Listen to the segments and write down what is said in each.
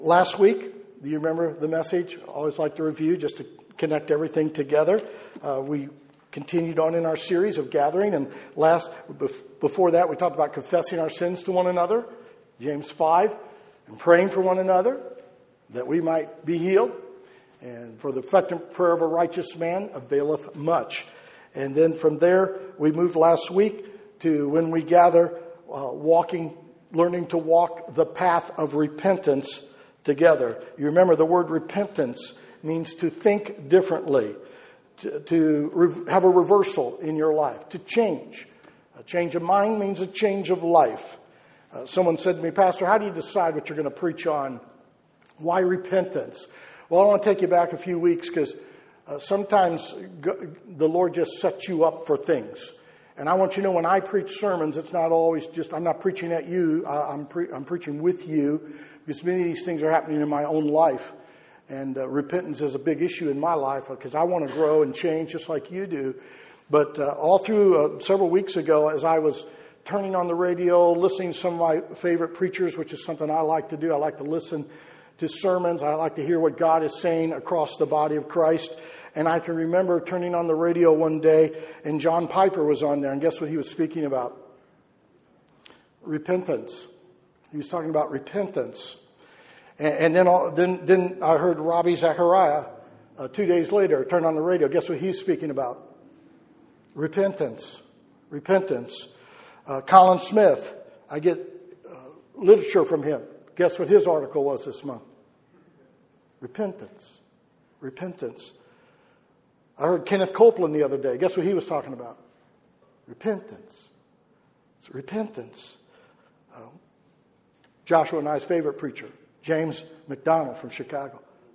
Last week, do you remember the message? I always like to review just to connect everything together. We continued on in our series of gathering, and before that we talked about confessing our sins to one another, James 5, and praying for one another that we might be healed. And for the effective prayer of a righteous man availeth much. And then from there we moved last week to when we gather, learning to walk the path of repentance together. You remember the word repentance means to think differently, to have a reversal in your life, to change. A change of mind means a change of life. Someone said to me, Pastor, how do you decide what you're going to preach on? Why repentance? Well, I want to take you back a few weeks because sometimes the Lord just sets you up for things. And I want you to know when I preach sermons, it's not always just, I'm not preaching at you, I'm preaching with you, because many of these things are happening in my own life. And repentance is a big issue in my life because I want to grow and change just like you do. But all through several weeks ago, as I was turning on the radio, listening to some of my favorite preachers, which is something I like to do, I like to listen to sermons, I like to hear what God is saying across the body of Christ. And I can remember turning on the radio one day, and John Piper was on there, and guess what he was speaking about? Repentance. He was talking about repentance. And then I heard Ravi Zachariah 2 days later turn on the radio. Guess what he's speaking about? Repentance. Repentance. Colin Smith, I get literature from him. Guess what his article was this month? Repentance. Repentance. I heard Kenneth Copeland the other day. Guess what he was talking about? Repentance. It's repentance. Joshua and I's favorite preacher, James McDonald from Chicago.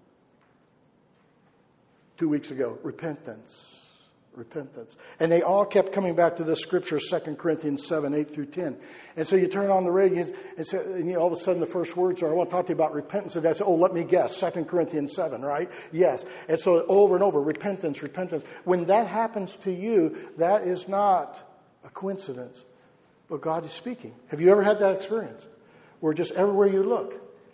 2 weeks ago, repentance. Repentance. And they all kept coming back to this scripture, 2 Corinthians 7, 8 through 10. And so you turn on the radio and all of a sudden the first words are, I want to talk to you about repentance. And I say, let me guess, 2 Corinthians 7, right? Yes. And so over and over, repentance, repentance. When that happens to you, that is not a coincidence, but God is speaking. Have you ever had that experience? Where just everywhere you look,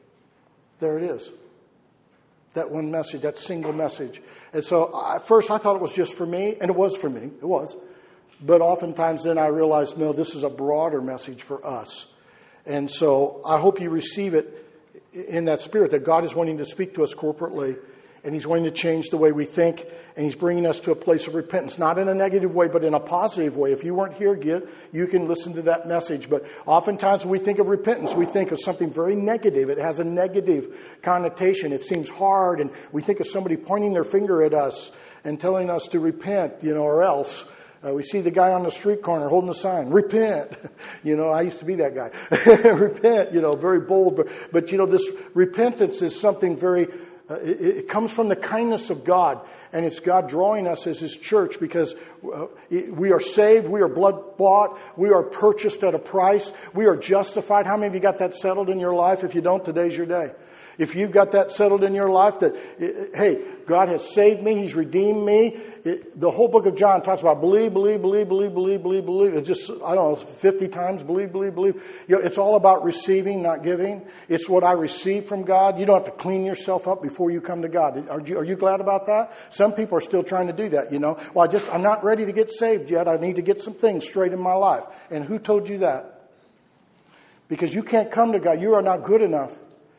there it is. That one message, that single message. And so at first I thought it was just for me, and it was for me. It was. But oftentimes then I realized, no, this is a broader message for us. And so I hope you receive it in that spirit, that God is wanting to speak to us corporately, and He's wanting to change the way we think, and He's bringing us to a place of repentance, not in a negative way, but in a positive way. If you weren't here yet, you can listen to that message. But oftentimes when we think of repentance, we think of something very negative. It has a negative connotation. It seems hard, and we think of somebody pointing their finger at us and telling us to repent, or else. We see the guy on the street corner holding a sign, repent. I used to be that guy. Repent, very bold. But this repentance is something very... It comes from the kindness of God, and it's God drawing us as His church because we are saved, we are blood bought, we are purchased at a price, we are justified. How many of you got that settled in your life? If you don't, today's your day. If you've got that settled in your life that, hey, God has saved me, He's redeemed me. The whole book of John talks about believe, believe, believe, believe, believe, believe, believe. It's just, 50 times, believe, believe, believe. It's all about receiving, not giving. It's what I receive from God. You don't have to clean yourself up before you come to God. Are you glad about that? Some people are still trying to do that, Well, I'm not ready to get saved yet. I need to get some things straight in my life. And who told you that? Because you can't come to God. You are not good enough.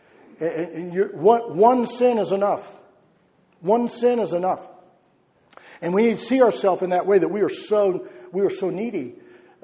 And one sin is enough. One sin is enough. And we need to see ourselves in that way, that we are so needy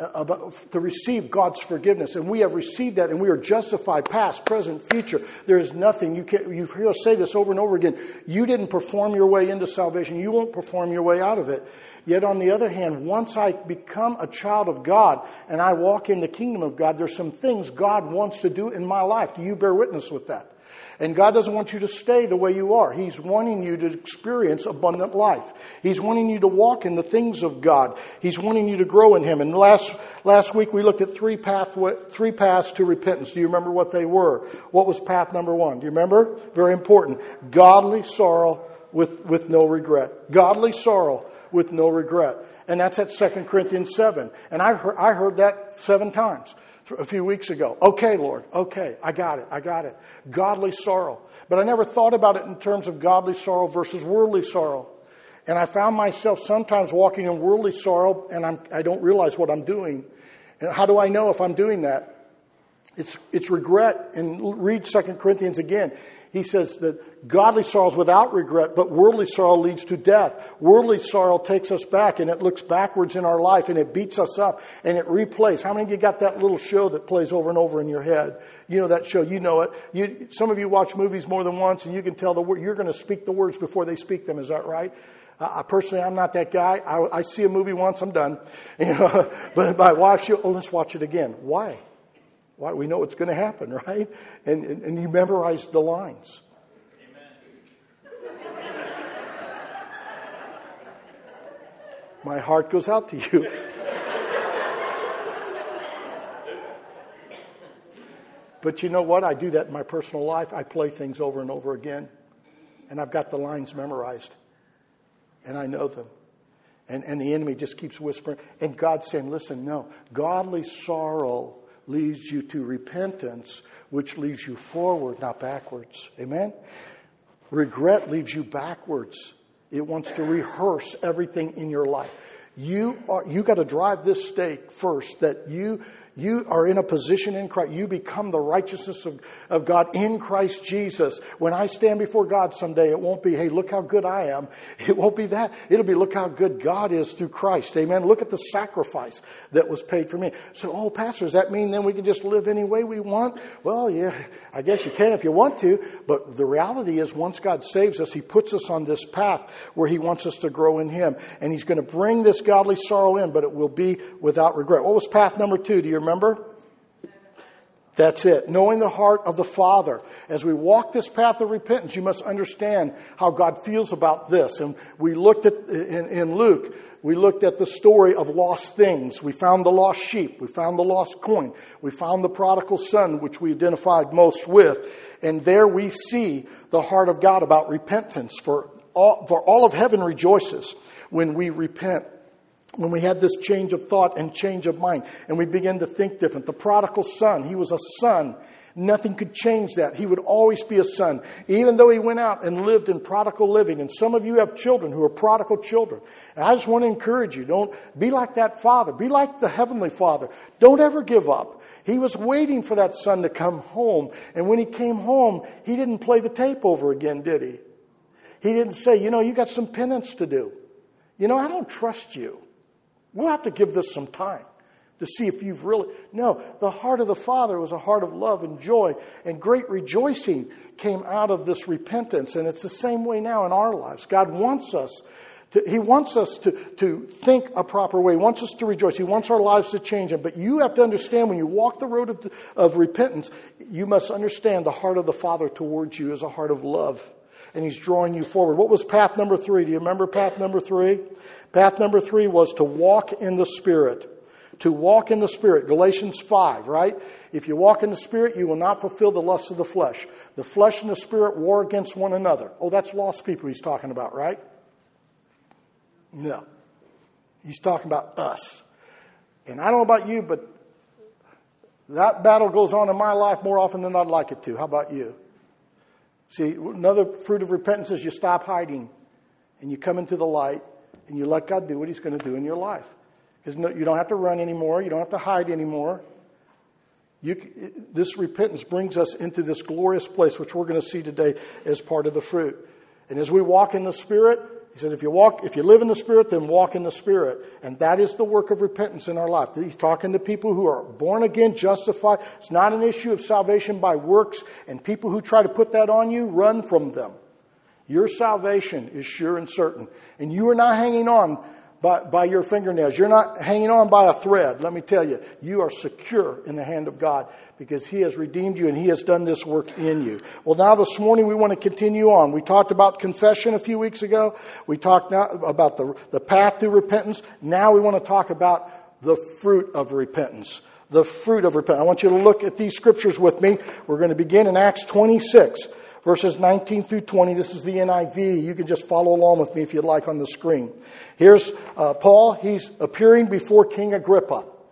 to receive God's forgiveness. And we have received that, and we are justified past, present, future. There is nothing. You hear us say this over and over again. You didn't perform your way into salvation. You won't perform your way out of it. Yet on the other hand, once I become a child of God and I walk in the kingdom of God, there's some things God wants to do in my life. Do you bear witness with that? And God doesn't want you to stay the way you are. He's wanting you to experience abundant life. He's wanting you to walk in the things of God. He's wanting you to grow in Him. And last week we looked at three paths to repentance. Do you remember what they were? What was path number 1? Do you remember? Very important. Godly sorrow with no regret. Godly sorrow with no regret. And that's at 2 Corinthians 7. And I heard that 7 times. a few weeks ago. Okay, Lord. Okay, I got it. Godly sorrow. But I never thought about it in terms of godly sorrow versus worldly sorrow. And I found myself sometimes walking in worldly sorrow, and I don't realize what I'm doing. And how do I know if I'm doing that? It's regret. And read 2 Corinthians again. He says that godly sorrow is without regret, but worldly sorrow leads to death. Worldly sorrow takes us back, and it looks backwards in our life, and it beats us up, and it replays. How many of you got that little show that plays over and over in your head? You know that show. You know it. Some of you watch movies more than once, and you can tell the word. You're going to speak the words before they speak them. Is that right? Personally, I'm not that guy. I see a movie once, I'm done. But my wife, let's watch it again. Why? Why? We know what's going to happen, right? And you memorize the lines. Amen. My heart goes out to you. But you know what? I do that in my personal life. I play things over and over again. And I've got the lines memorized. And I know them. And the enemy just keeps whispering. And God's saying, listen, no. Godly sorrow leads you to repentance, which leads you forward, not backwards. Amen? Regret leads you backwards. It wants to rehearse everything in your life. You got to drive this stake first, that you are in a position in Christ. You become the righteousness of God in Christ Jesus. When I stand before God someday, it won't be, hey, look how good I am. It won't be that. It'll be, look how good God is through Christ. Amen. Look at the sacrifice that was paid for me. So, Pastor, does that mean then we can just live any way we want? Well, yeah, I guess you can if you want to. But the reality is, once God saves us, He puts us on this path where He wants us to grow in Him. And He's going to bring this godly sorrow in, but it will be without regret. What was path number 2? Do you remember? That's it. Knowing the heart of the Father. As we walk this path of repentance, you must understand how God feels about this. And we looked at, in Luke, we looked at the story of lost things. We found the lost sheep. We found the lost coin. We found the prodigal son, which we identified most with. And there we see the heart of God about repentance. For all of heaven rejoices when we repent. When we had this change of thought and change of mind, and we begin to think different. The prodigal son, he was a son. Nothing could change that. He would always be a son, even though he went out and lived in prodigal living. And some of you have children who are prodigal children. And I just want to encourage you, don't be like that father. Be like the Heavenly Father. Don't ever give up. He was waiting for that son to come home. And when he came home, he didn't play the tape over again, did he? He didn't say, you got some penance to do. I don't trust you. We'll have to give this some time to see if you've really... No, the heart of the Father was a heart of love and joy, and great rejoicing came out of this repentance. And it's the same way now in our lives. God wants us to think a proper way. He wants us to rejoice. He wants our lives to change. But you have to understand, when you walk the road of repentance, you must understand the heart of the Father towards you is a heart of love. And He's drawing you forward. What was path number 3? Do you remember path number 3? Path number 3 was to walk in the Spirit. To walk in the Spirit. Galatians 5, right? If you walk in the Spirit, you will not fulfill the lusts of the flesh. The flesh and the Spirit war against one another. Oh, that's lost people He's talking about, right? No. He's talking about us. And I don't know about you, but that battle goes on in my life more often than I'd like it to. How about you? See, another fruit of repentance is you stop hiding and you come into the light and you let God do what He's going to do in your life. Because you don't have to run anymore. You don't have to hide anymore. This repentance brings us into this glorious place, which we're going to see today as part of the fruit. And as we walk in the Spirit, He said, if you live in the Spirit, then walk in the Spirit. And that is the work of repentance in our life. He's talking to people who are born again, justified. It's not an issue of salvation by works. And people who try to put that on you, run from them. Your salvation is sure and certain. And you are not hanging on by your fingernails. You're not hanging on by a thread. Let me tell you, you are secure in the hand of God because He has redeemed you and He has done this work in you. Well, now this morning we want to continue on. We talked about confession a few weeks ago. We talked now about the path to repentance. Now we want to talk about the fruit of repentance. The fruit of repentance. I want you to look at these scriptures with me. We're going to begin in Acts 26. Verses 19 through 20. This is the NIV. You can just follow along with me if you'd like on the screen. Here's Paul. He's appearing before King Agrippa.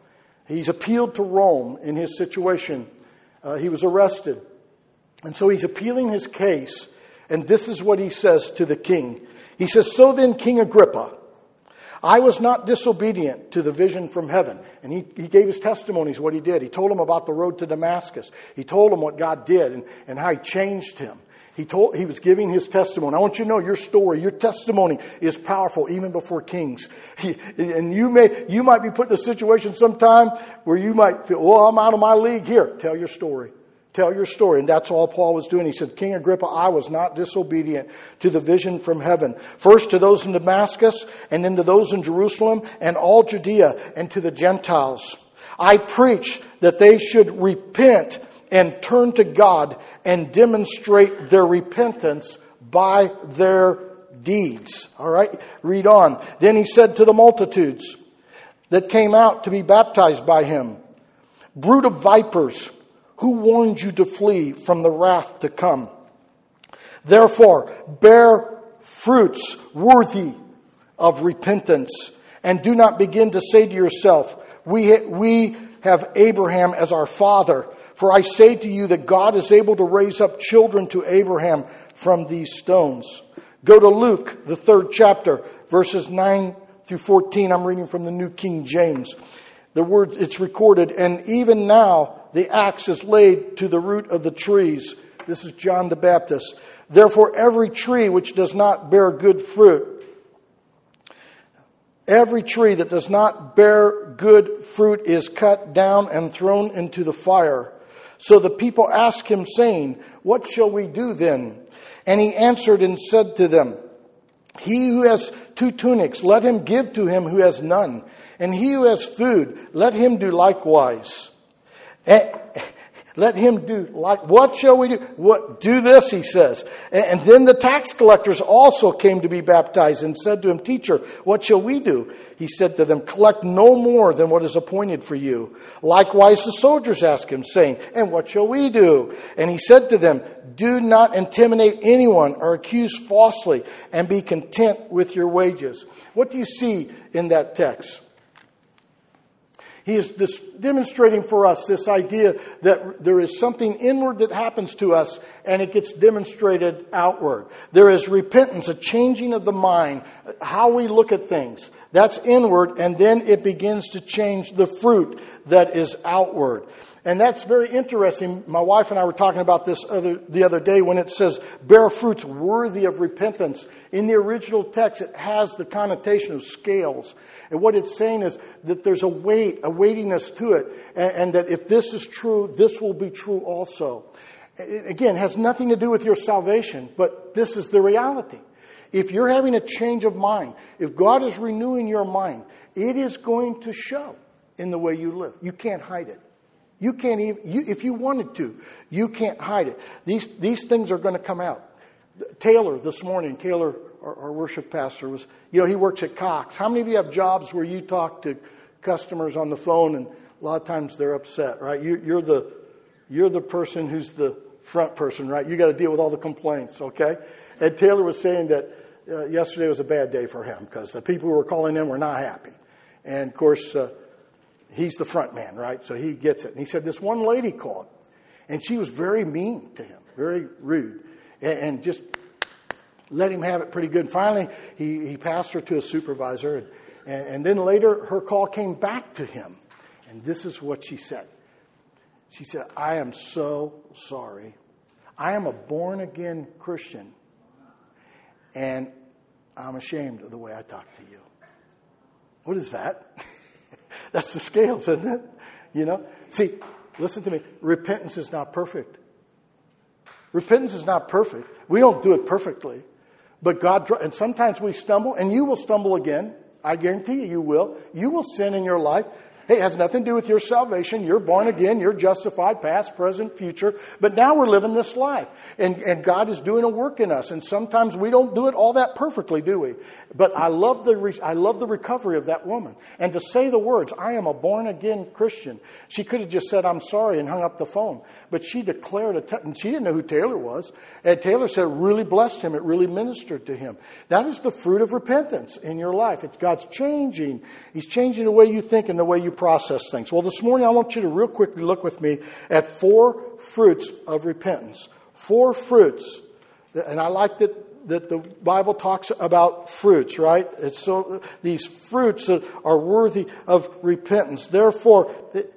He's appealed to Rome in his situation. He was arrested. And so he's appealing his case. And this is what he says to the king. He says, "So then, King Agrippa, I was not disobedient to the vision from heaven." And he gave his testimonies, what he did. He told him about the road to Damascus. He told him what God did and how he changed him. He was giving his testimony. I want you to know your story, your testimony is powerful even before kings. And you might be put in a situation sometime where you might feel, well, I'm out of my league here. Tell your story. Tell your story. And that's all Paul was doing. He said, "King Agrippa, I was not disobedient to the vision from heaven. First to those in Damascus, and then to those in Jerusalem, and all Judea, and to the Gentiles. I preach that they should repent and turn to God and demonstrate their repentance by their deeds." All right, read on. "Then he said to the multitudes that came out to be baptized by him, 'Brood of vipers, who warned you to flee from the wrath to come? Therefore, bear fruits worthy of repentance, and do not begin to say to yourself, we have Abraham as our father. For I say to you that God is able to raise up children to Abraham from these stones.'" Go to Luke, the 3rd chapter, verses 9 through 14. I'm reading from the New King James. The word, it's recorded, "And even now the axe is laid to the root of the trees." This is John the Baptist. "Therefore every tree which does not bear good fruit, every tree that does not bear good fruit is cut down and thrown into the fire." So the people asked him, saying, "What shall we do then?" And he answered and said to them, "He who has 2 tunics, let him give to him who has none. And he who has food, let him do likewise." Let him do like, what shall we do? Do this, he says. And then the tax collectors also came to be baptized and said to him, "Teacher, what shall we do?" He said to them, "Collect no more than what is appointed for you." Likewise the soldiers asked him, saying, "And what shall we do?" And he said to them, "Do not intimidate anyone or accuse falsely, and be content with your wages." What do you see in that text? He is demonstrating for us this idea that there is something inward that happens to us and it gets demonstrated outward. There is repentance, a changing of the mind, how we look at things. That's inward, and then it begins to change the fruit that is outward. And that's very interesting. My wife and I were talking about this the other day when it says, "bear fruits worthy of repentance." In the original text, it has the connotation of scales. And what it's saying is that there's a weight, a weightiness to it. And that if this is true, this will be true also. Again, it has nothing to do with your salvation, but this is the reality. If you're having a change of mind, if God is renewing your mind, it is going to show in the way you live. You can't hide it. You can't even, if you wanted to, you can't hide it. These things are going to come out. Taylor, this morning, Taylor, our worship pastor, he works at Cox. How many of you have jobs where you talk to customers on the phone and a lot of times they're upset, right? You're the person who's the front person, right? You got to deal with all the complaints, okay? And Taylor was saying that yesterday was a bad day for him because the people who were calling him were not happy. And of course, he's the front man, right? So he gets it. And he said this one lady called and she was very mean to him, very rude, and just let him have it pretty good. And finally, he passed her to a supervisor. And then later, her call came back to him. And this is what she said. She said, "I am so sorry. I am a born-again Christian. And I'm ashamed of the way I talk to you." What is that? That's the scales, isn't it? See, listen to me. Repentance is not perfect. Repentance is not perfect. We don't do it perfectly. But God, and sometimes we stumble, and you will stumble again. I guarantee you will. You will sin in your life. Hey, it has nothing to do with your salvation. You're born again. You're justified, past, present, future. But now we're living this life. And God is doing a work in us. And sometimes we don't do it all that perfectly, do we? But I love the recovery of that woman. And to say the words, "I am a born again Christian." She could have just said, "I'm sorry," and hung up the phone. but she declared and she didn't know who Taylor was. And Taylor said it really blessed him. It really ministered to him. That is the fruit of repentance in your life. It's God's changing. He's changing the way you think and the way you process things. Well, this morning I want you to real quickly look with me at 4 fruits of repentance. 4 fruits. And I like that the Bible talks about fruits, right? It's so these fruits that are worthy of repentance. Therefore,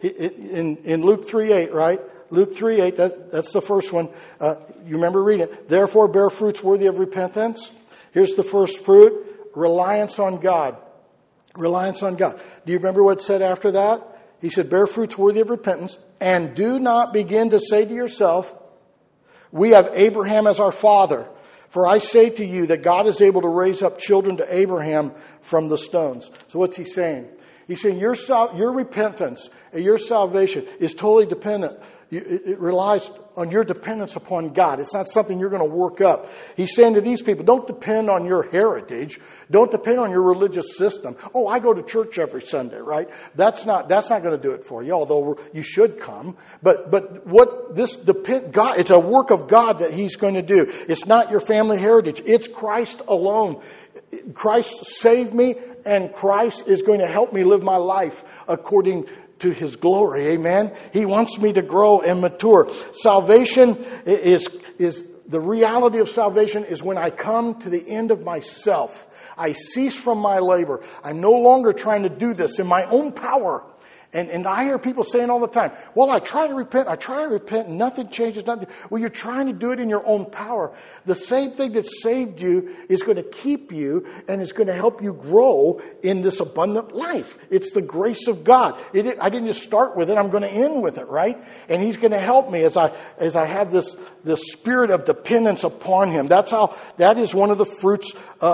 in Luke 3:8, right? Luke 3:8, that's the first one. You remember reading it. Therefore, bear fruits worthy of repentance. Here's the first fruit: reliance on God. Reliance on God. Do you remember what it said after that? He said, bear fruits worthy of repentance, and do not begin to say to yourself, we have Abraham as our father. For I say to you that God is able to raise up children to Abraham from the stones. So what's he saying? He's saying your repentance and your salvation is totally dependent. It relies on your dependence upon God. It's not something you're going to work up. He's saying to these people, don't depend on your heritage. Don't depend on your religious system. Oh, I go to church every Sunday, right? That's not going to do it for you, although you should come. But what this God, it's a work of God that He's going to do. It's not your family heritage. It's Christ alone. Christ saved me, and Christ is going to help me live my life according to His glory. Amen. He wants me to grow and mature. Salvation is the reality of salvation is when I come to the end of myself. I cease from my labor. I'm no longer trying to do this in my own power. And I hear people saying all the time, well, I try to repent, and nothing changes, nothing. Well, you're trying to do it in your own power. The same thing that saved you is going to keep you and is going to help you grow in this abundant life. It's the grace of God. I didn't just start with it, I'm going to end with it, right? And He's going to help me as I have this spirit of dependence upon Him. That is one of the fruits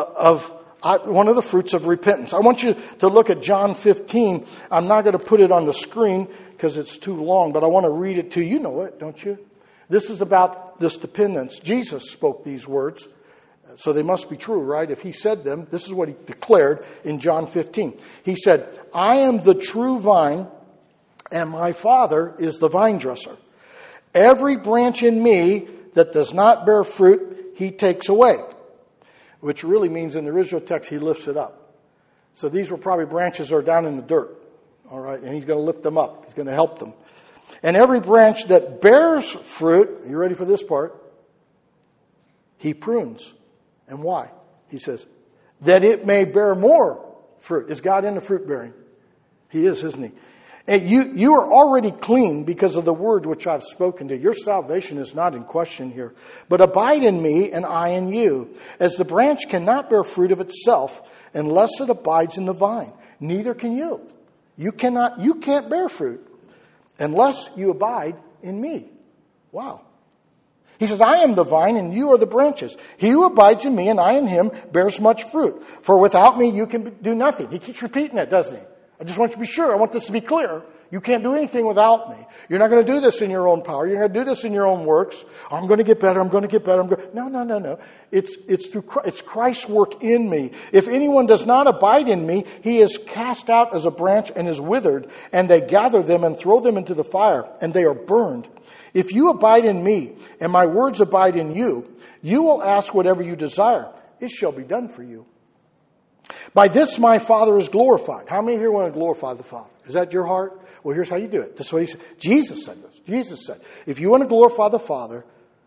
of repentance. I want you to look at John 15. I'm not going to put it on the screen because it's too long, but I want to read it to you. You know it, don't you? This is about this dependence. Jesus spoke these words, so they must be true, right? If He said them, this is what He declared in John 15. He said, I am the true vine, and my Father is the vine dresser. Every branch in me that does not bear fruit, He takes away. Which really means in the original text, He lifts it up. So these were probably branches that are down in the dirt. All right. And He's going to lift them up. He's going to help them. And every branch that bears fruit, you ready for this part? He prunes. And why? He says, that it may bear more fruit. Is God into fruit bearing? He is, isn't He? And you are already clean because of the word which I've spoken to. Your salvation is not in question here. But abide in me and I in you. As the branch cannot bear fruit of itself unless it abides in the vine. Neither can you. You can't bear fruit unless you abide in me. Wow. He says, I am the vine and you are the branches. He who abides in me and I in him bears much fruit. For without me you can do nothing. He keeps repeating it, doesn't he? I just want you to be sure. I want this to be clear. You can't do anything without me. You're not going to do this in your own power. You're going to do this in your own works. I'm going to get better. No. It's Christ's work in me. If anyone does not abide in me, he is cast out as a branch and is withered, and they gather them and throw them into the fire, and they are burned. If you abide in me, and my words abide in you, you will ask whatever you desire. It shall be done for you. By this my Father is glorified. How many here want to glorify the Father? Is that your heart? Well, here's how you do it. This is what He said. Jesus said this. Jesus said, if you want to glorify the Father,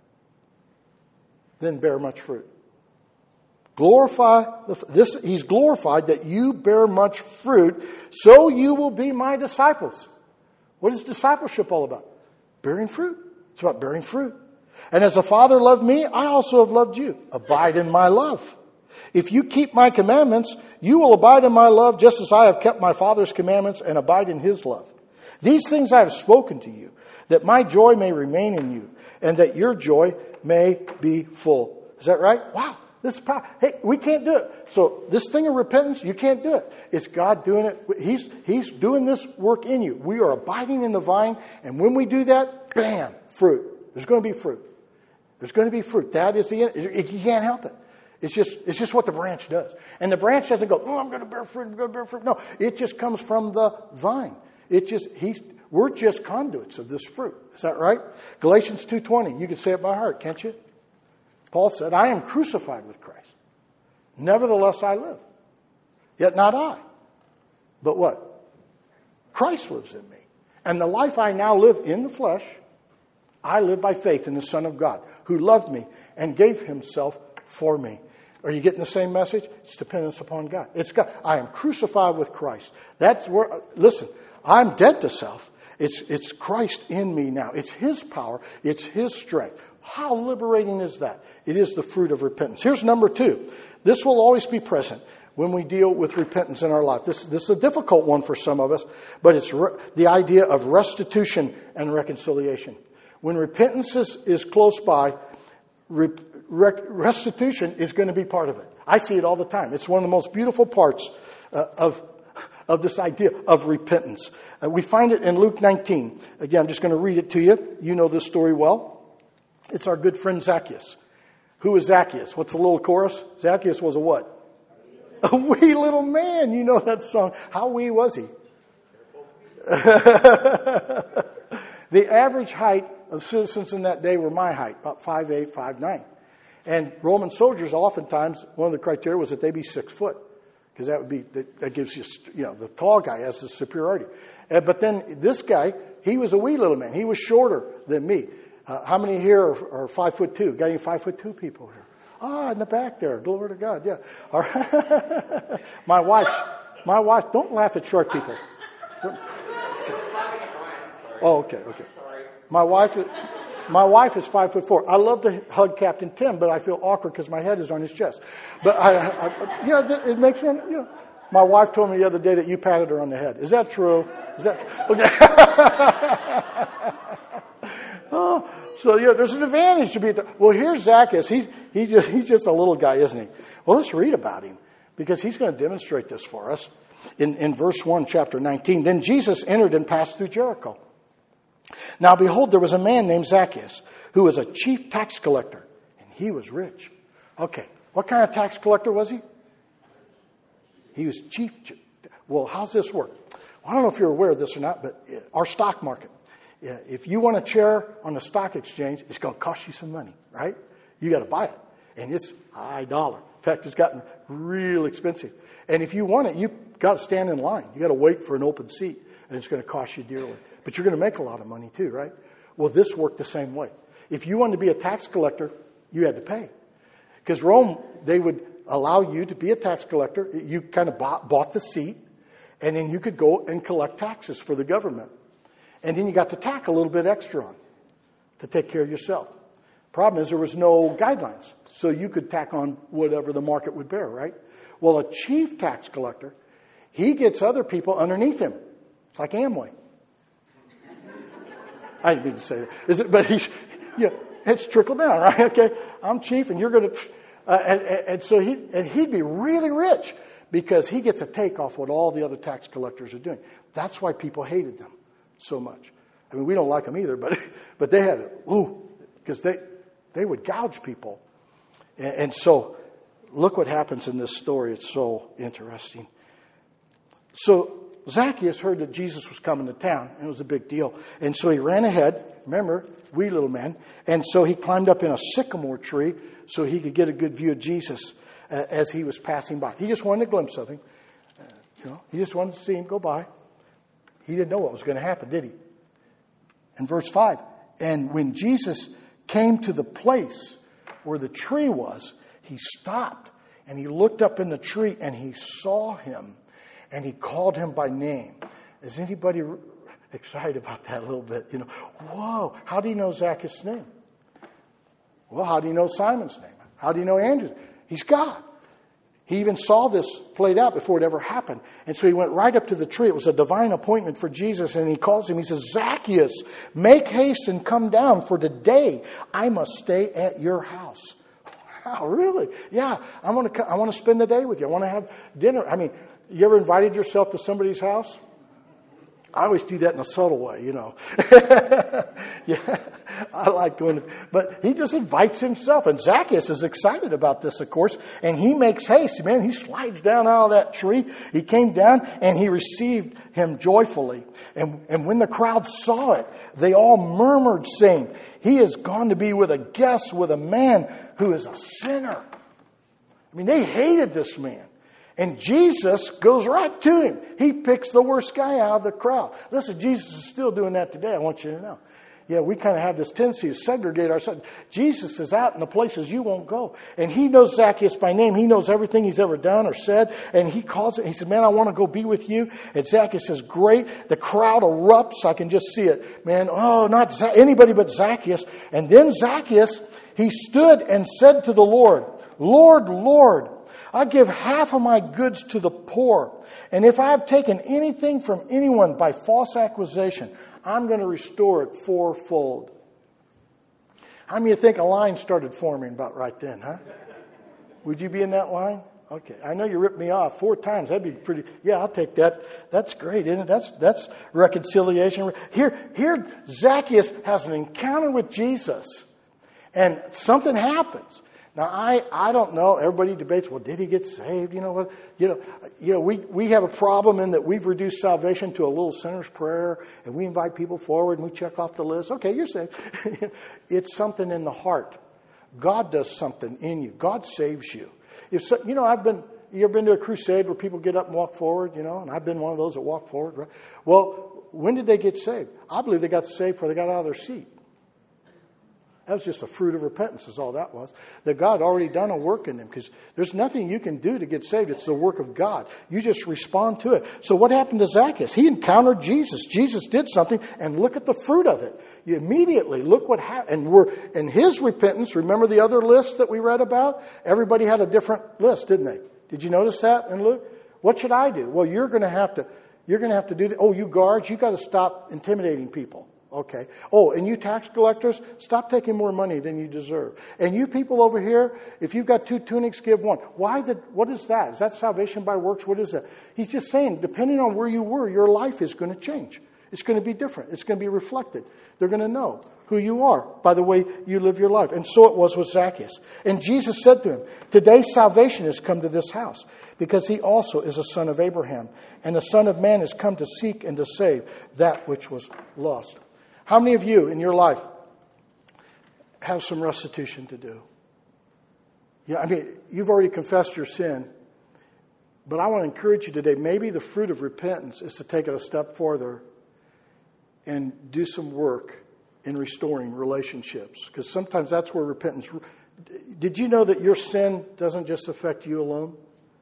then bear much fruit. He's glorified that you bear much fruit, so you will be my disciples. What is discipleship all about? Bearing fruit. It's about bearing fruit. And as the Father loved me, I also have loved you. Abide in my love. If you keep my commandments, you will abide in my love, just as I have kept my Father's commandments and abide in His love. These things I have spoken to you, that my joy may remain in you, and that your joy may be full. Is that right? Wow. This is power. Hey, we can't do it. So this thing of repentance, you can't do it. It's God doing it. He's doing this work in you. We are abiding in the vine, and when we do that, bam, fruit. There's going to be fruit. There's going to be fruit. That is the end. You can't help it. It's just what the branch does. And the branch doesn't go, I'm going to bear fruit, I'm going to bear fruit. No, it just comes from the vine. We're just conduits of this fruit. Is that right? Galatians 2:20. You can say it by heart, can't you? Paul said, I am crucified with Christ. Nevertheless I live. Yet not I. But what? Christ lives in me. And the life I now live in the flesh, I live by faith in the Son of God, who loved me and gave himself for me. Are you getting the same message? It's dependence upon God. It's God. I am crucified with Christ. That's where, listen, I'm dead to self. It's Christ in me now. It's his power. It's his strength. How liberating is that? It is the fruit of repentance. Here's number 2. This will always be present when we deal with repentance in our life. This is a difficult one for some of us, but it's the idea of restitution and reconciliation. When repentance is close by, restitution is going to be part of it. I see it all the time. It's one of the most beautiful parts of this idea of repentance. We find it in Luke 19. Again, I'm just going to read it to you. You know this story well. It's our good friend Zacchaeus. Who is Zacchaeus? What's the little chorus? Zacchaeus was a what? A wee little man. You know that song. How wee was he? The average height of citizens in that day were my height, about 5'8", 5'9". And Roman soldiers, oftentimes, one of the criteria was that they be 6 foot. Because that gives you, the tall guy has the superiority. But then this guy, he was a wee little man. He was shorter than me. How many here are 5'2"? Got any 5'2" people here? In the back there. Glory to God. Yeah. All right. My wife, don't laugh at short people. Oh, okay. My wife is 5'4". I love to hug Captain Tim, but I feel awkward because my head is on his chest. But it makes me, My wife told me the other day that you patted her on the head. Is that true? Okay. There's an advantage to be. Well, here's Zacchaeus. He's just a little guy, isn't he? Well, let's read about him because he's going to demonstrate this for us in verse 1, chapter 19. Then Jesus entered and passed through Jericho. Now, behold, there was a man named Zacchaeus who was a chief tax collector, and he was rich. Okay, what kind of tax collector was he? He was chief. Well, how's this work? Well, I don't know if you're aware of this or not, but our stock market. If you want a chair on the stock exchange, it's going to cost you some money, right? You got to buy it, and it's high dollar. In fact, it's gotten real expensive. And if you want it, you got to stand in line. You got to wait for an open seat, and it's going to cost you dearly. But you're going to make a lot of money too, right? Well, this worked the same way. If you wanted to be a tax collector, you had to pay. Because Rome, they would allow you to be a tax collector. You kind of bought the seat, and then you could go and collect taxes for the government. And then you got to tack a little bit extra on to take care of yourself. Problem is there was no guidelines. So you could tack on whatever the market would bear, right? Well, a chief tax collector, he gets other people underneath him. It's like Amway. I didn't mean to say that. But it's trickled down, right? Okay, I'm chief and you're going to... So he'd be really rich because he gets a take off what all the other tax collectors are doing. That's why people hated them so much. I mean, we don't like them either, but they had it. Because they would gouge people. And so look what happens in this story. It's so interesting. So Zacchaeus heard that Jesus was coming to town, and it was a big deal. And so he ran ahead. Remember, wee little man. And so he climbed up in a sycamore tree so he could get a good view of Jesus as he was passing by. He just wanted a glimpse of him. He just wanted to see him go by. He didn't know what was going to happen, did he? In verse 5, and when Jesus came to the place where the tree was, he stopped and he looked up in the tree and he saw him and he called him by name. Is anybody excited about that a little bit? Whoa, how do you know Zacchaeus' name? Well, how do you know Simon's name? How do you know Andrew's? He's God. He even saw this played out before it ever happened. And so he went right up to the tree. It was a divine appointment for Jesus. And he calls him. He says, Zacchaeus, make haste and come down, for today I must stay at your house. Wow, really? Yeah, I want to spend the day with you. I want to have dinner. I mean, you ever invited yourself to somebody's house? I always do that in a subtle way, Yeah. I like going to, but he just invites himself. And Zacchaeus is excited about this, of course, and he makes haste. Man, he slides down out of that tree. He came down and he received him joyfully. And when the crowd saw it, they all murmured, saying, he has gone to be with a guest, with a man who is a sinner. I mean, they hated this man. And Jesus goes right to him. He picks the worst guy out of the crowd. Listen, Jesus is still doing that today, I want you to know. Yeah, we kind of have this tendency to segregate ourselves. Jesus is out in the places you won't go. And he knows Zacchaeus by name. He knows everything he's ever done or said. And he calls it. He said, man, I want to go be with you. And Zacchaeus says, great. The crowd erupts. I can just see it. Man, oh, not anybody but Zacchaeus. And then Zacchaeus, he stood and said to the Lord, Lord, Lord, I give half of my goods to the poor. And if I have taken anything from anyone by false accusation, I'm going to restore it fourfold. How many of you think a line started forming about right then, huh? Would you be in that line? Okay. I know you ripped me off 4 times. That'd be pretty. Yeah, I'll take that. That's great, isn't it? That's reconciliation. Here Zacchaeus has an encounter with Jesus. And something happens. Now, I don't know. Everybody debates, well, did he get saved? You know what? We have a problem in that we've reduced salvation to a little sinner's prayer, and we invite people forward and we check off the list. Okay, you're saved. It's something in the heart. God does something in you. God saves you. You ever been to a crusade where people get up and walk forward, and I've been one of those that walk forward, right? Well, when did they get saved? I believe they got saved before they got out of their seat. That was just a fruit of repentance is all that was. That God had already done a work in them. Because there's nothing you can do to get saved. It's the work of God. You just respond to it. So what happened to Zacchaeus? He encountered Jesus. Jesus did something. And look at the fruit of it. You immediately look what happened. And in his repentance, remember the other list that we read about? Everybody had a different list, didn't they? Did you notice that in Luke? What should I do? Well, you're going to have to do that. Oh, you guards, you got to stop intimidating people. Okay. Oh, and you tax collectors, stop taking more money than you deserve. And you people over here, if you've got 2 tunics, give 1. What is that? Is that salvation by works? What is that? He's just saying, depending on where you were, your life is going to change. It's going to be different. It's going to be reflected. They're going to know who you are by the way you live your life. And so it was with Zacchaeus. And Jesus said to him, today salvation has come to this house, because he also is a son of Abraham. And the Son of Man has come to seek and to save that which was lost. How many of you in your life have some restitution to do? Yeah, you've already confessed your sin. But I want to encourage you today, maybe the fruit of repentance is to take it a step further and do some work in restoring relationships. Because sometimes that's where repentance... Did you know that your sin doesn't just affect you alone?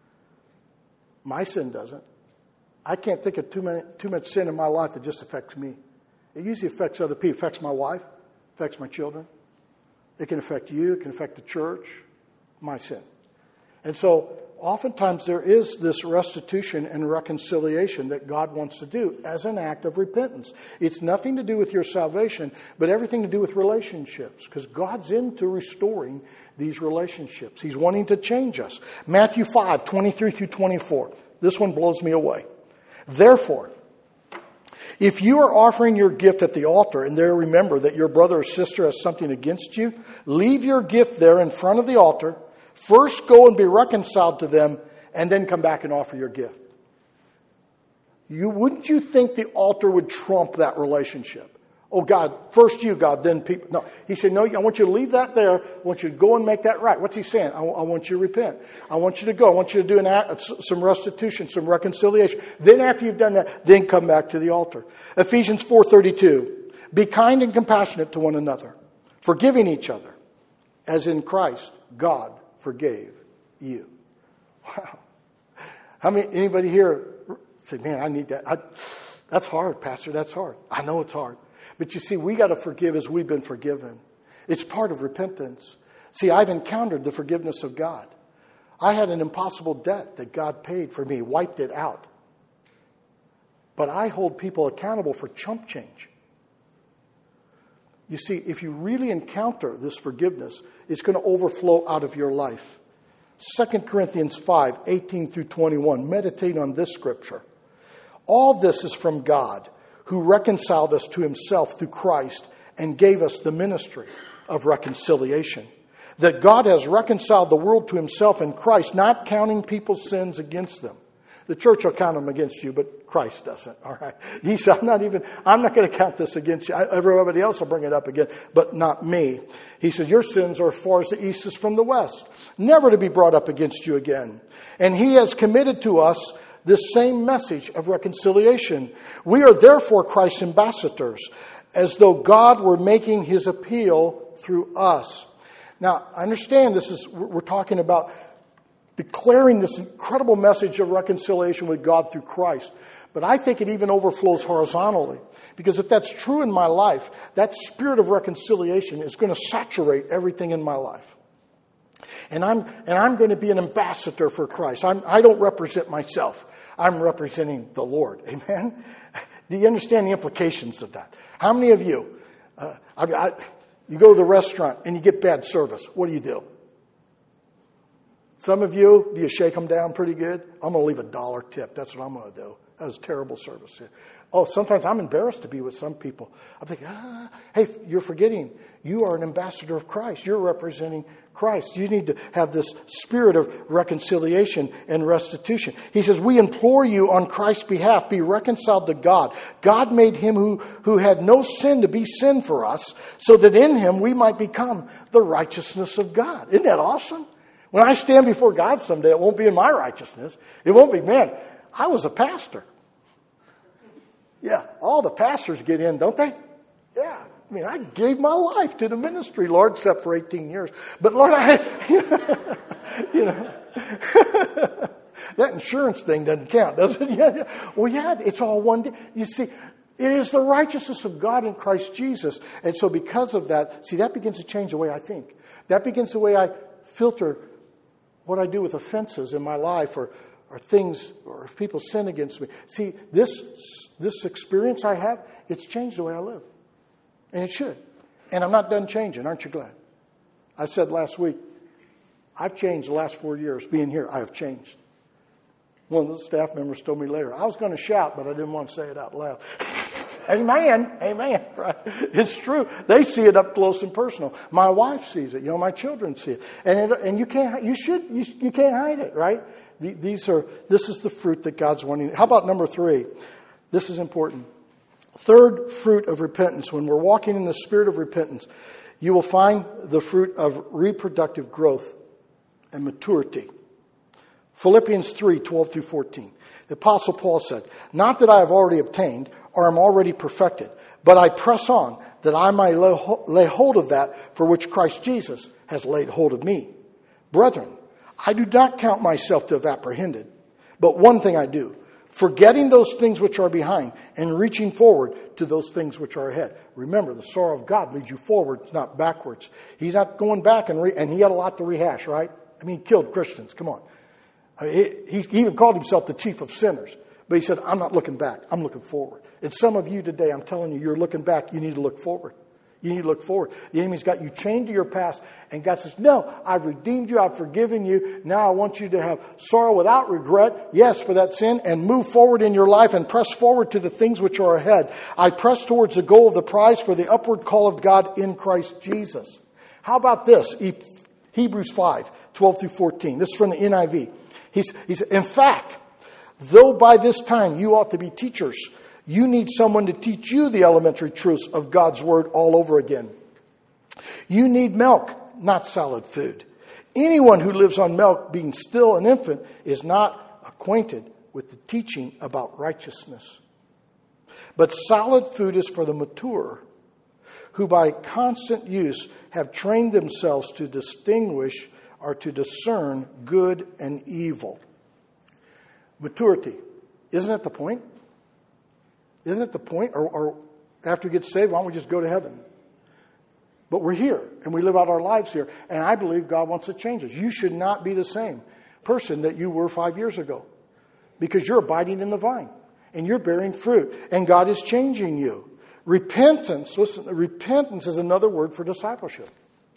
My sin doesn't. I can't think of too much sin in my life that just affects me. It usually affects other people. It affects my wife. It affects my children. It can affect you. It can affect the church. My sin. And so oftentimes there is this restitution and reconciliation that God wants to do as an act of repentance. It's nothing to do with your salvation, but everything to do with relationships. Because God's into restoring these relationships. He's wanting to change us. Matthew 5, 23 through 24. This one blows me away. Therefore, if you are offering your gift at the altar and there remember that your brother or sister has something against you, leave your gift there in front of the altar. First go and be reconciled to them, and then come back and offer your gift. Wouldn't you think the altar would trump that relationship? Oh, God, first you, God, then people. No, he said, no, I want you to leave that there. I want you to go and make that right. What's he saying? I want you to repent. I want you to go. I want you to do some restitution, some reconciliation. Then after you've done that, then come back to the altar. Ephesians 4:32. Be kind and compassionate to one another, forgiving each other, as in Christ God forgave you. Wow. Anybody here say, man, I need that. That's hard, Pastor. That's hard. I know it's hard. But you see, we got to forgive as we've been forgiven. It's part of repentance. See, I've encountered the forgiveness of God. I had an impossible debt that God paid for me, wiped it out. But I hold people accountable for chump change. You see, if you really encounter this forgiveness, it's going to overflow out of your life. 2 Corinthians 5, 18 through 21. Meditate on this scripture. All this is from God, who reconciled us to himself through Christ and gave us the ministry of reconciliation. That God has reconciled the world to himself in Christ, not counting people's sins against them. The church will count them against you, but Christ doesn't. All right. He said, I'm not going to count this against you. Everybody else will bring it up again, but not me. He says, your sins are as far as the east is from the west, never to be brought up against you again. And he has committed to us this same message of reconciliation. We are therefore Christ's ambassadors, as though God were making his appeal through us. Now, I understand we're talking about declaring this incredible message of reconciliation with God through Christ. But I think it even overflows horizontally. Because if that's true in my life, that spirit of reconciliation is going to saturate everything in my life. And I'm going to be an ambassador for Christ. I don't represent myself. I'm representing the Lord. Amen? Do you understand the implications of that? How many of you, you go to the restaurant and you get bad service. What do? Some of you, do you shake them down pretty good? I'm going to leave $1 tip. That's what I'm going to do. That was terrible service. Oh, sometimes I'm embarrassed to be with some people. I'm thinking, hey, you're forgetting. You are an ambassador of Christ. You're representing Christ. You need to have this spirit of reconciliation and restitution. He says, we implore you on Christ's behalf, be reconciled to God. God made him who had no sin to be sin for us, so that in him we might become the righteousness of God. Isn't that awesome? When I stand before God someday, it won't be in my righteousness. It won't be, man, I was a pastor. Yeah, all the pastors get in, don't they? Yeah. I mean, I gave my life to the ministry, Lord, except for 18 years. But Lord, you know, that insurance thing doesn't count, does it? Yeah. Well, yeah, it's all one day. You see, it is the righteousness of God in Christ Jesus. And so because of that, see, that begins to change the way I think. That begins the way I filter what I do with offenses in my life or things, or if people sin against me. See, this experience I have, it's changed the way I live. And it should. And I'm not done changing. Aren't you glad? I said last week, I've changed the last 4 years. Being here, I have changed. One of the staff members told me later, I was going to shout, but I didn't want to say it out loud. Amen. Amen. Right? It's true. They see it up close and personal. My wife sees it. You know, my children see it. And you can't hide it, right? This is the fruit that God's wanting. How about number 3? This is important. Third fruit of repentance. When we're walking in the spirit of repentance, you will find the fruit of reproductive growth and maturity. Philippians 3:12 through 14. The Apostle Paul said, not that I have already obtained or am already perfected, but I press on that I might lay hold of that for which Christ Jesus has laid hold of me. Brethren, I do not count myself to have apprehended, but one thing I do, forgetting those things which are behind and reaching forward to those things which are ahead. Remember, the sorrow of God leads you forward, not backwards. He's not going back and he had a lot to rehash, right? I mean, he killed Christians. Come on. He even called himself the chief of sinners. But he said, I'm not looking back. I'm looking forward. And some of you today, I'm telling you, you're looking back. You need to look forward. You need to look forward. The enemy's got you chained to your past. And God says, no, I've redeemed you. I've forgiven you. Now I want you to have sorrow without regret. Yes, for that sin. And move forward in your life and press forward to the things which are ahead. I press towards the goal of the prize for the upward call of God in Christ Jesus. How about this? Hebrews 5:12 through 14. This is from the NIV. He's in fact, though by this time you ought to be teachers, you need someone to teach you the elementary truths of God's Word all over again. You need milk, not solid food. Anyone who lives on milk, being still an infant, is not acquainted with the teaching about righteousness. But solid food is for the mature, who by constant use have trained themselves to distinguish or to discern good and evil. Maturity. Isn't it the point? Isn't it the point? Or after we get saved, why don't we just go to heaven? But we're here, and we live out our lives here. And I believe God wants to change us. You should not be the same person that you were 5 years ago. Because you're abiding in the vine. And you're bearing fruit. And God is changing you. Repentance, listen, repentance is another word for discipleship.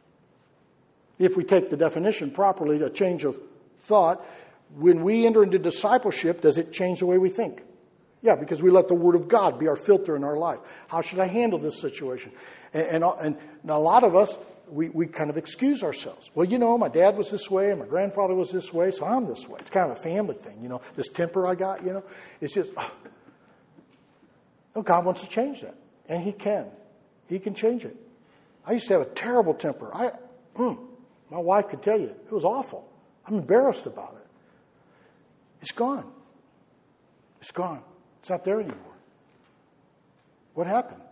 If we take the definition properly, a change of thought, when we enter into discipleship, does it change the way we think? Yeah, because we let the Word of God be our filter in our life. How should I handle this situation? And a lot of us, we kind of excuse ourselves. Well, my dad was this way and my grandfather was this way, so I'm this way. It's kind of a family thing, this temper I got, It's just, oh, God wants to change that. And He can. He can change it. I used to have a terrible temper. My wife could tell you, it was awful. I'm embarrassed about it. It's gone. It's gone. It's not there anymore. What happened?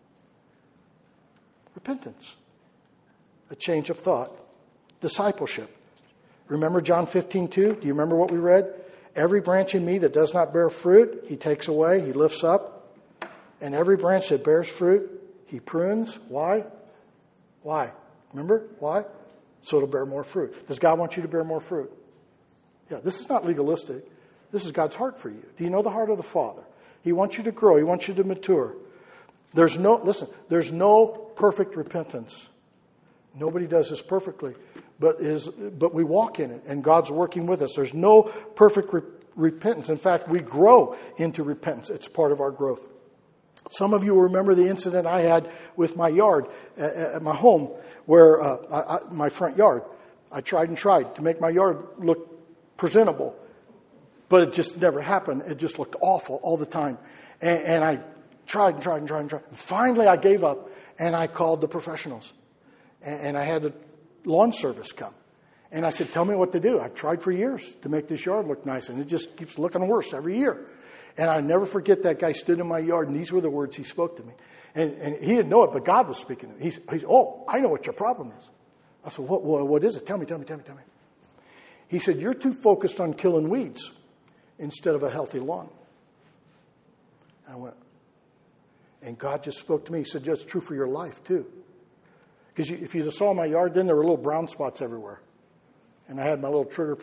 Repentance. A change of thought. Discipleship. Remember John 15:2? Do you remember what we read? Every branch in me that does not bear fruit, He takes away, He lifts up. And every branch that bears fruit, He prunes. Why? Why? Remember? Why? So it'll bear more fruit. Does God want you to bear more fruit? Yeah, this is not legalistic. This is God's heart for you. Do you know the heart of the Father? He wants you to grow. He wants you to mature. There's no perfect repentance. Nobody does this perfectly, but we walk in it, and God's working with us. There's no perfect repentance. In fact, we grow into repentance. It's part of our growth. Some of you will remember the incident I had with my yard at my home, where my front yard. I tried to make my yard look presentable, but it just never happened. It just looked awful all the time. And I tried. Finally, I gave up, and I called the professionals. And I had the lawn service come. And I said, tell me what to do. I've tried for years to make this yard look nice, and it just keeps looking worse every year. And I never forget that guy stood in my yard, and these were the words he spoke to me. And he didn't know it, but God was speaking to me. He's I know what your problem is. I said, what is it? Tell me. He said, you're too focused on killing weeds instead of a healthy lawn. And I went, and God just spoke to me. He said, that's true for your life too. Because if you saw my yard, then there were little brown spots everywhere. And I had my little trigger.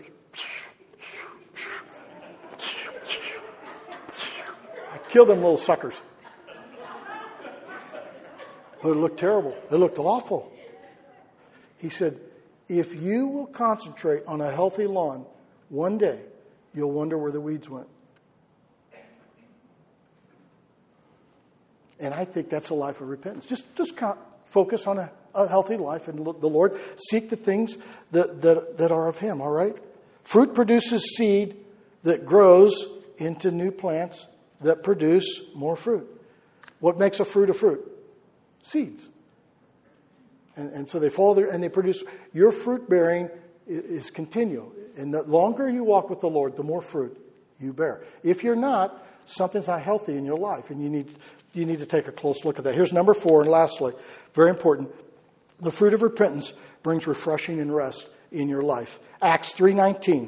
I killed them little suckers. But it looked terrible. It looked awful. He said, if you will concentrate on a healthy lawn, one day you'll wonder where the weeds went. And I think that's a life of repentance. Just focus on a healthy life and the Lord. Seek the things that are of Him, all right? Fruit produces seed that grows into new plants that produce more fruit. What makes a fruit a fruit? Seeds. And so they fall there and they produce. Your fruit bearing is continual. And the longer you walk with the Lord, the more fruit you bear. If you're not, something's not healthy in your life, and you need to take a close look at that. Here's number 4, and lastly, very important. The fruit of repentance brings refreshing and rest in your life. Acts 3:19.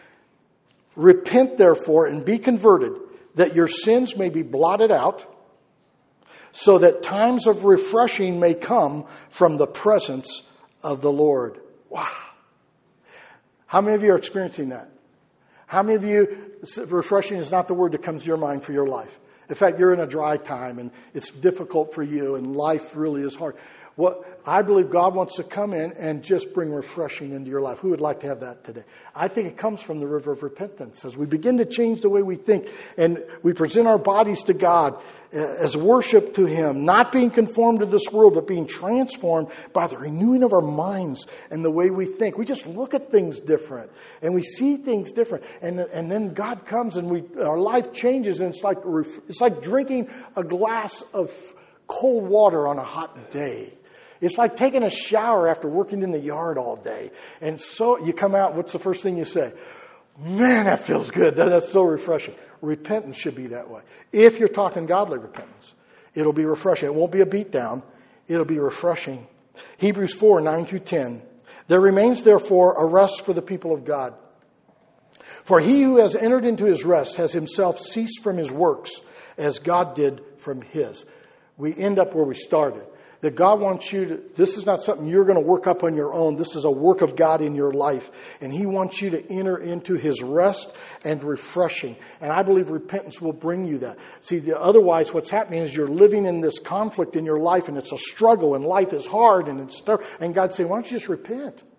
Repent therefore and be converted, that your sins may be blotted out, so that times of refreshing may come from the presence of the Lord. Wow. How many of you are experiencing that? How many of you, refreshing is not the word that comes to your mind for your life? In fact, you're in a dry time and it's difficult for you and life really is hard. I believe God wants to come in and just bring refreshing into your life. Who would like to have that today? I think it comes from the river of repentance. As we begin to change the way we think and we present our bodies to God as worship to Him, not being conformed to this world, but being transformed by the renewing of our minds and the way we think. We just look at things different and we see things different. And then God comes and our life changes, and it's like drinking a glass of cold water on a hot day. It's like taking a shower after working in the yard all day. And so you come out, what's the first thing you say? Man, that feels good. That's so refreshing. Repentance should be that way. If you're talking godly repentance, it'll be refreshing. It won't be a beatdown. It'll be refreshing. Hebrews 4:9-10. There remains therefore a rest for the people of God. For he who has entered into his rest has himself ceased from his works as God did from His. We end up where we started. That God wants you to, this is not something you're going to work up on your own. This is a work of God in your life. And He wants you to enter into His rest and refreshing. And I believe repentance will bring you that. See, otherwise what's happening is you're living in this conflict in your life, and it's a struggle, and life is hard, and it's tough. And God's saying, why don't you just repent?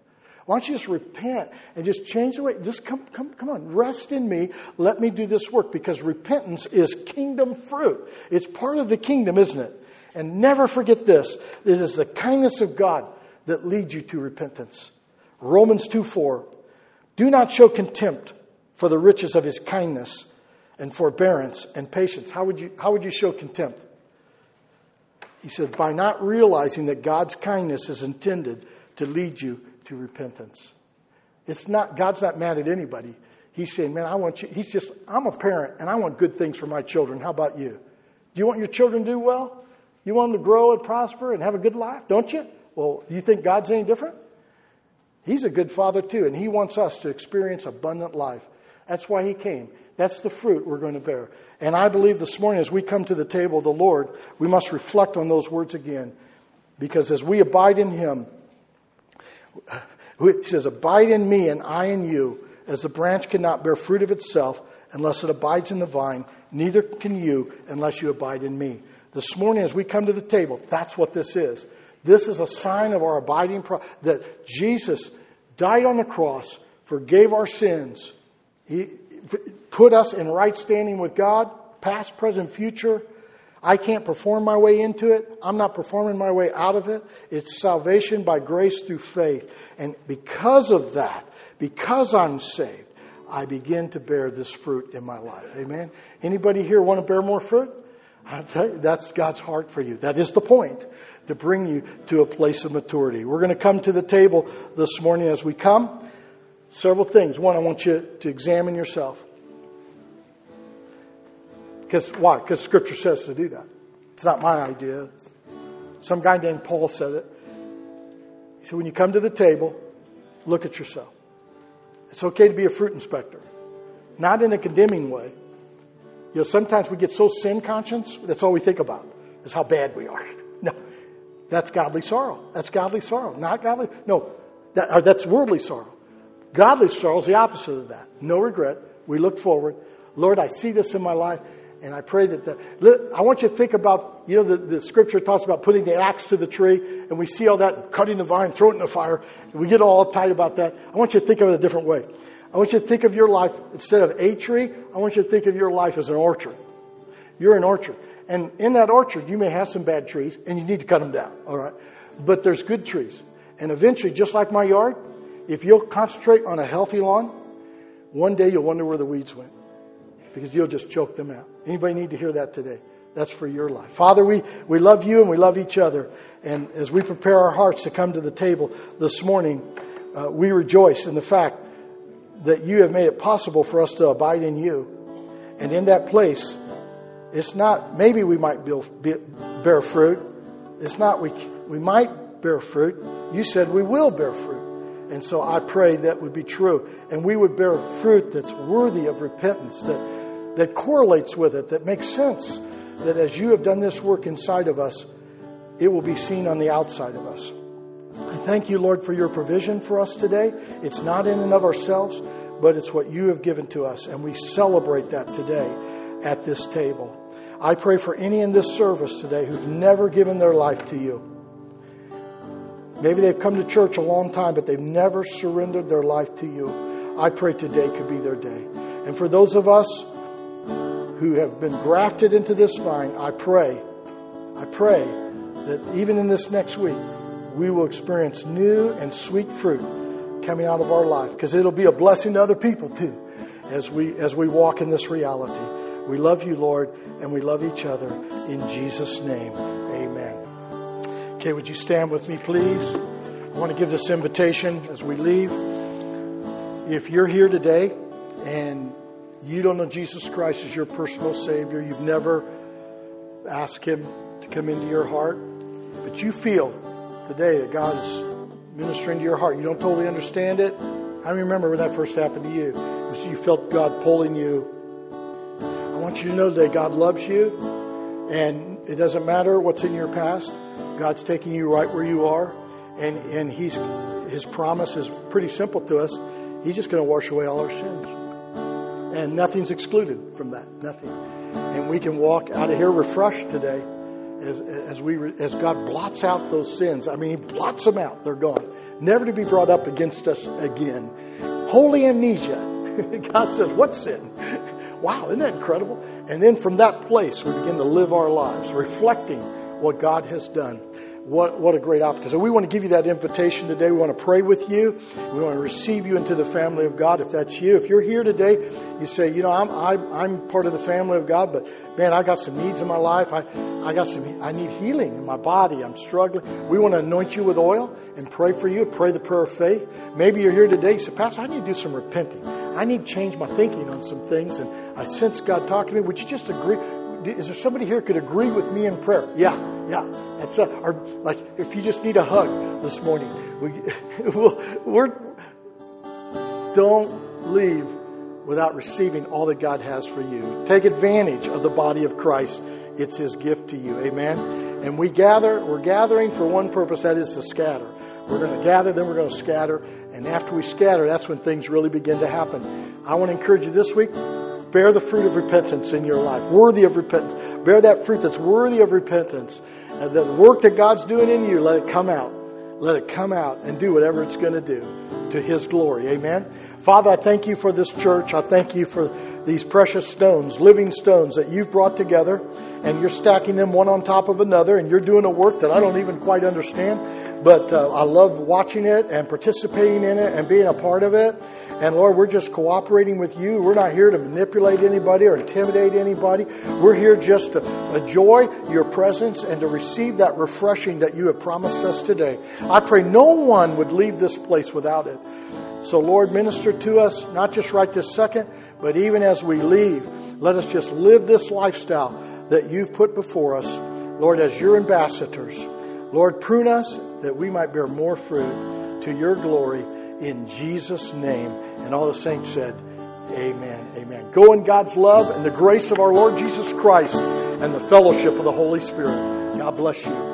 Why don't you just repent and just change the way? Just come on, rest in me. Let me do this work, because repentance is kingdom fruit. It's part of the kingdom, isn't it? And never forget this. It is the kindness of God that leads you to repentance. Romans 2:4. Do not show contempt for the riches of his kindness and forbearance and patience. How would you show contempt? He said, by not realizing that God's kindness is intended to lead you to repentance. God's not mad at anybody. He's saying, man, I'm a parent and I want good things for my children. How about you? Do you want your children to do well? You want them to grow and prosper and have a good life, don't you? Well, do you think God's any different? He's a good father too, and he wants us to experience abundant life. That's why he came. That's the fruit we're going to bear. And I believe this morning as we come to the table of the Lord, we must reflect on those words again. Because as we abide in him, he says, abide in me and I in you, as the branch cannot bear fruit of itself unless it abides in the vine, neither can you unless you abide in me. This morning as we come to the table, that's what this is. This is a sign of our abiding, that Jesus died on the cross, forgave our sins. He put us in right standing with God, past, present, future. I can't perform my way into it. I'm not performing my way out of it. It's salvation by grace through faith. And because of that, because I'm saved, I begin to bear this fruit in my life. Amen? Anybody here want to bear more fruit? I'll tell you, that's God's heart for you. That is the point, to bring you to a place of maturity. We're going to come to the table this morning. As we come, several things. One, I want you to examine yourself. Why? Because Scripture says to do that. It's not my idea. Some guy named Paul said it. He said, when you come to the table, look at yourself. It's okay to be a fruit inspector. Not in a condemning way. You know, sometimes we get so sin conscious, that's all we think about, is how bad we are. No, that's godly sorrow. That's godly sorrow. Not godly. No, that's worldly sorrow. Godly sorrow is the opposite of that. No regret. We look forward. Lord, I see this in my life. And I pray I want you to think about, you know, the Scripture talks about putting the axe to the tree, and we see all that, cutting the vine, throwing it in the fire. And we get all uptight about that. I want you to think of it a different way. I want you to think of your life, instead of a tree, I want you to think of your life as an orchard. You're an orchard. And in that orchard, you may have some bad trees, and you need to cut them down, all right? But there's good trees. And eventually, just like my yard, if you'll concentrate on a healthy lawn, one day you'll wonder where the weeds went, because you'll just choke them out. Anybody need to hear that today? That's for your life. Father, we love you and we love each other. And as we prepare our hearts to come to the table this morning, we rejoice in the fact that you have made it possible for us to abide in you. And in that place, it's not, maybe we might bear fruit. It's not, we might bear fruit. You said we will bear fruit. And so I pray that would be true. And we would bear fruit that's worthy of repentance, that correlates with it, that makes sense. That as you have done this work inside of us, it will be seen on the outside of us. I thank you, Lord, for your provision for us today. It's not in and of ourselves, but it's what you have given to us. And we celebrate that today at this table. I pray for any in this service today who've never given their life to you. Maybe they've come to church a long time, but they've never surrendered their life to you. I pray today could be their day. And for those of us who have been grafted into this vine, I pray that even in this next week, we will experience new and sweet fruit coming out of our life, because it'll be a blessing to other people too, as we walk in this reality. We love you, Lord, and we love each other. In Jesus' name, amen. Okay, would you stand with me, please? I want to give this invitation as we leave. If you're here today and you don't know Jesus Christ as your personal Savior, you've never asked Him to come into your heart, but you feel today that God is ministering to your heart. You don't totally understand it. I remember when that first happened to you. You felt God pulling you. I want you to know today God loves you, and it doesn't matter what's in your past. God's taking you right where you are, and His promise is pretty simple to us. He's just going to wash away all our sins. And nothing's excluded from that. Nothing. And we can walk out of here refreshed today as God blots out those sins. I mean, He blots them out. They're gone. never to be brought up against us again. Holy amnesia. God says, what sin? Wow, isn't that incredible? And then from that place, we begin to live our lives, reflecting what God has done. What a great opportunity. So we want to give you that invitation today. We want to pray with you. We want to receive you into the family of God. If that's you, if you're here today, you say, you know, I'm part of the family of God, but man, I got some needs in my life. I need healing in my body. I'm struggling. We want to anoint you with oil and pray for you. Pray the prayer of faith. Maybe you're here today. You say, Pastor, I need to do some repenting. I need to change my thinking on some things, and I sense God talking to me. Would you just agree? Is there somebody here who could agree with me in prayer? Yeah. That's or like if you just need a hug this morning, don't leave without receiving all that God has for you. Take advantage of the body of Christ. It's His gift to you. Amen. And we're gathering for one purpose, that is to scatter. We're going to gather, then we're going to scatter. And after we scatter, that's when things really begin to happen. I want to encourage you this week, bear the fruit of repentance in your life. Worthy of repentance. Bear that fruit that's worthy of repentance. And the work that God's doing in you, let it come out. Let it come out and do whatever it's going to do to His glory. Amen. Father, I thank you for this church. I thank you for these precious stones, living stones that you've brought together, and you're stacking them one on top of another, and you're doing a work that I don't even quite understand, but I love watching it and participating in it and being a part of it. And Lord, we're just cooperating with you. We're not here to manipulate anybody or intimidate anybody. We're here just to enjoy your presence and to receive that refreshing that you have promised us today. I pray no one would leave this place without it. So Lord, minister to us, not just right this second, but even as we leave, let us just live this lifestyle that you've put before us, Lord, as your ambassadors. Lord, prune us that we might bear more fruit to your glory in Jesus' name. And all the saints said, amen, amen. Go in God's love and the grace of our Lord Jesus Christ and the fellowship of the Holy Spirit. God bless you.